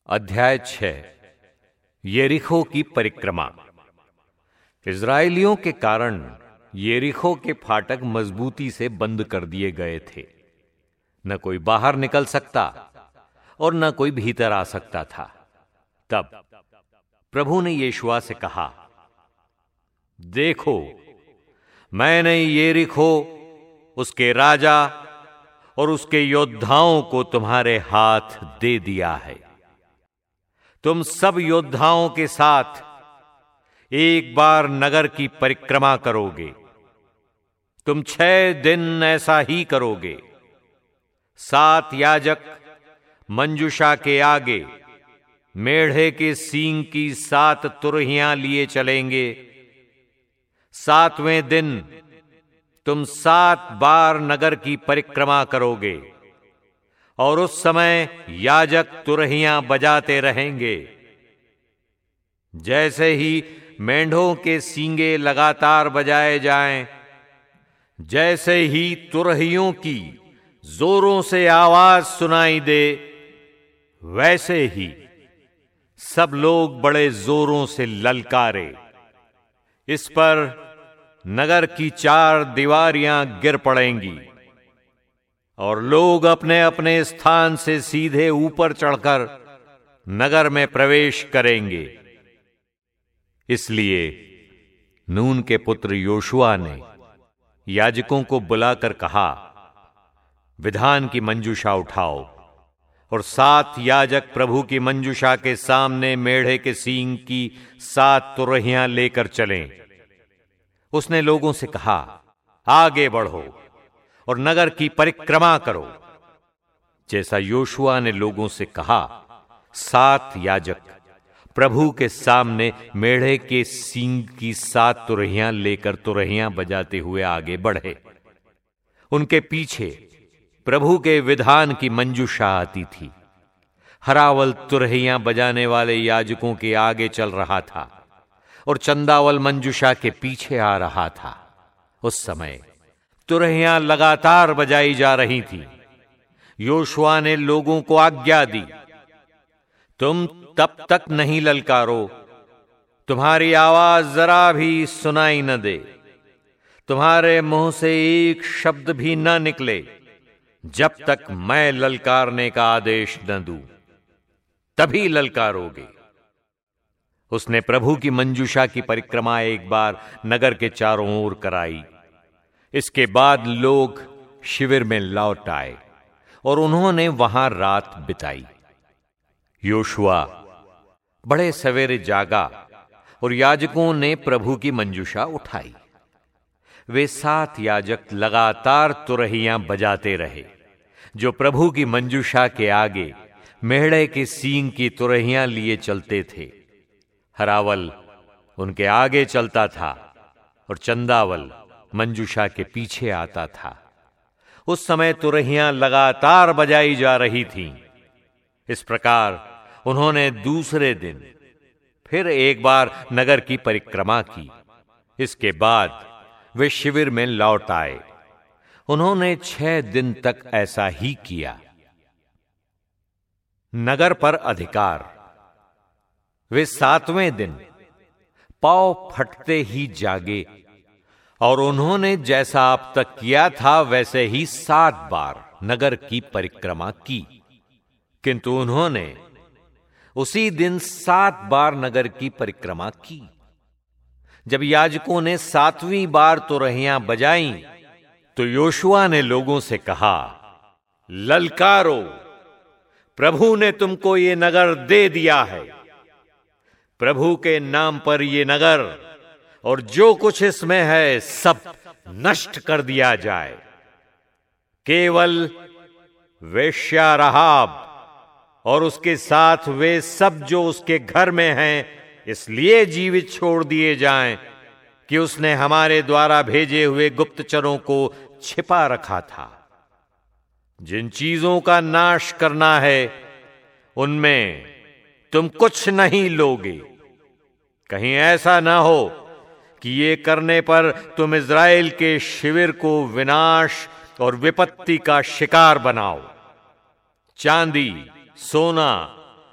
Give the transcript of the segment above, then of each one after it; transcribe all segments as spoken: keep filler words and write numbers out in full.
अध्याय छह। यरीहो की परिक्रमा। इस्राएलियों के कारण यरीहो के फाटक मजबूती से बंद कर दिए गए थे। न कोई बाहर निकल सकता और न कोई भीतर आ सकता था। तब प्रभु ने यहोशू से कहा, देखो, मैंने यरीहो, उसके राजा और उसके योद्धाओं को तुम्हारे हाथ दे दिया है। तुम सब योद्धाओं के साथ एक बार नगर की परिक्रमा करोगे। तुम छह दिन ऐसा ही करोगे। सात याजक मंजूषा के आगे मेढ़े के सींग की सात तुरहियां लिए चलेंगे। सातवें दिन तुम सात बार नगर की परिक्रमा करोगे और उस समय याजक तुरहियां बजाते रहेंगे। जैसे ही मेंढों के सींगे लगातार बजाए जाएं, जैसे ही तुरहियों की जोरों से आवाज सुनाई दे, वैसे ही सब लोग बड़े जोरों से ललकारे। इस पर नगर की चार दीवारियां गिर पड़ेंगी और लोग अपने अपने स्थान से सीधे ऊपर चढ़कर नगर में प्रवेश करेंगे। इसलिए नून के पुत्र यहोशू ने याजकों को बुलाकर कहा, विधान की मंजूषा उठाओ और सात याजक प्रभु की मंजूषा के सामने मेढ़े के सींग की सात तुरहियां लेकर चलें। उसने लोगों से कहा, आगे बढ़ो और नगर की परिक्रमा करो। जैसा यहोशू ने लोगों से कहा, सात याजक प्रभु के सामने मेढ़े के सींग की सात तुरहियां लेकर तुरहियां बजाते हुए आगे बढ़े। उनके पीछे प्रभु के विधान की मंजूषा आती थी। हरावल तुरहियां बजाने वाले याजकों के आगे चल रहा था और चंदावल मंजूषा के पीछे आ रहा था। उस समय तुरहियां लगातार बजाई जा रही थी। यहोशू ने लोगों को आज्ञा दी, तुम तब तक नहीं ललकारो, तुम्हारी आवाज जरा भी सुनाई न दे, तुम्हारे मुंह से एक शब्द भी न निकले, जब तक मैं ललकारने का आदेश न दूं। तभी ललकारोगे। उसने प्रभु की मंजूषा की परिक्रमा एक बार नगर के चारों ओर कराई। इसके बाद लोग शिविर में लौट आए और उन्होंने वहां रात बिताई। यहोशू बड़े सवेरे जागा और याजकों ने प्रभु की मंजूषा उठाई। वे सात याजक लगातार तुरहियां बजाते रहे, जो प्रभु की मंजूषा के आगे मेढ़े के सींग की तुरहियां लिए चलते थे। हरावल उनके आगे चलता था और चंदावल मंजूषा के पीछे आता था। उस समय तुरहियां लगातार बजाई जा रही थीं। इस प्रकार उन्होंने दूसरे दिन फिर एक बार नगर की परिक्रमा की। इसके बाद वे शिविर में लौट आए। उन्होंने छह दिन तक ऐसा ही किया। नगर पर अधिकार। वे सातवें दिन पांव फटते ही जागे और उन्होंने जैसा अब तक किया था वैसे ही सात बार नगर की परिक्रमा की। किंतु उन्होंने उसी दिन सात बार नगर की परिक्रमा की। जब याजकों ने सातवीं बार तुरहियां बजाईं, तो यहोशू ने लोगों से कहा, ललकारो, प्रभु ने तुमको ये नगर दे दिया है। प्रभु के नाम पर ये नगर और जो कुछ इसमें है सब नष्ट कर दिया जाए। केवल वेश्या राहाब और उसके साथ वे सब जो उसके घर में हैं इसलिए जीवित छोड़ दिए जाएं कि उसने हमारे द्वारा भेजे हुए गुप्तचरों को छिपा रखा था। जिन चीजों का नाश करना है उनमें तुम कुछ नहीं लोगे। कहीं ऐसा ना हो कि ये करने पर तुम इस्राएल के शिविर को विनाश और विपत्ति का शिकार बनाओ। चांदी, सोना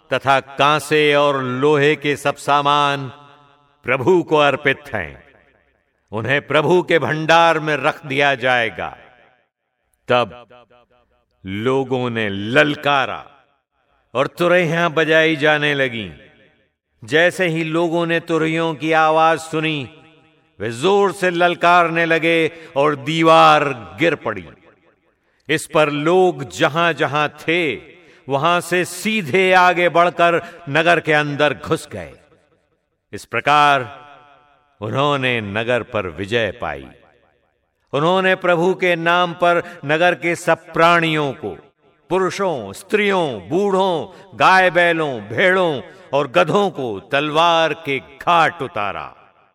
तथा कांसे और लोहे के सब सामान प्रभु को अर्पित हैं, उन्हें प्रभु के भंडार में रख दिया जाएगा। तब लोगों ने ललकारा और तुरहियां बजाई जाने लगीं। जैसे ही लोगों ने तुरहियों की आवाज सुनी, वे जोर से ललकारने लगे और दीवार गिर पड़ी। इस पर लोग जहां जहां थे वहां से सीधे आगे बढ़कर नगर के अंदर घुस गए। इस प्रकार उन्होंने नगर पर विजय पाई। उन्होंने प्रभु के नाम पर नगर के सब प्राणियों को, पुरुषों, स्त्रियों, बूढ़ों, गाय बैलों, भेड़ों और गधों को तलवार के घाट उतारा।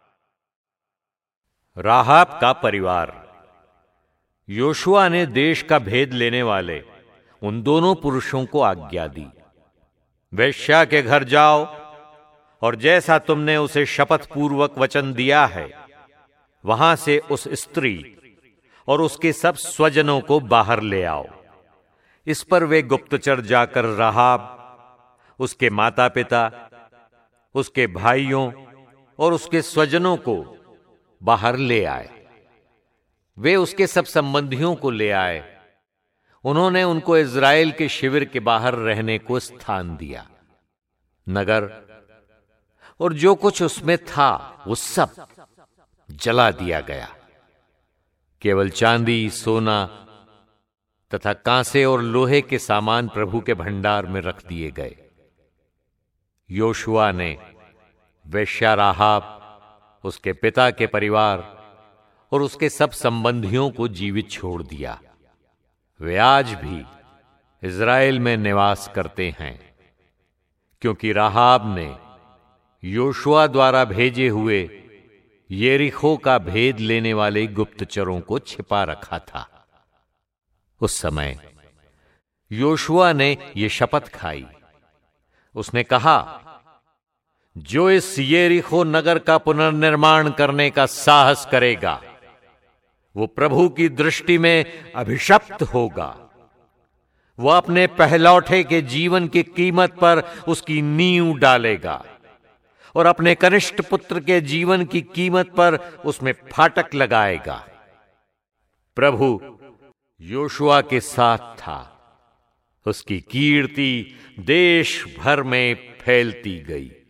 राहाब का परिवार। योशुआ ने देश का भेद लेने वाले उन दोनों पुरुषों को आज्ञा दी, वेश्या के घर जाओ और जैसा तुमने उसे शपथ पूर्वक वचन दिया है, वहां से उस स्त्री और उसके सब स्वजनों को बाहर ले आओ। इस पर वे गुप्तचर जाकर राहाब, उसके माता पिता, उसके भाइयों और उसके स्वजनों को बाहर ले आए। वे उसके सब संबंधियों को ले आए। उन्होंने उनको इज़राइल के शिविर के बाहर रहने को स्थान दिया। नगर और जो कुछ उसमें था वो सब जला दिया गया। केवल चांदी, सोना तथा कांसे और लोहे के सामान प्रभु के भंडार में रख दिए गए। योशुआ ने वेश्या राहाब, उसके पिता के परिवार और उसके सब संबंधियों को जीवित छोड़ दिया। वे आज भी इज़राइल में निवास करते हैं, क्योंकि राहाब ने योशुआ द्वारा भेजे हुए यरीहो का भेद लेने वाले गुप्तचरों को छिपा रखा था। उस समय योशुआ ने यह शपथ खाई। उसने कहा, जो इस यरीहो नगर का पुनर्निर्माण करने का साहस करेगा, वो प्रभु की दृष्टि में अभिशप्त होगा। वो अपने पहलौठे के जीवन की कीमत पर उसकी नींव डालेगा और अपने कनिष्ठ पुत्र के जीवन की कीमत पर उसमें फाटक लगाएगा। प्रभु योशुआ के साथ था। उसकी कीर्ति देश भर में फैलती गई।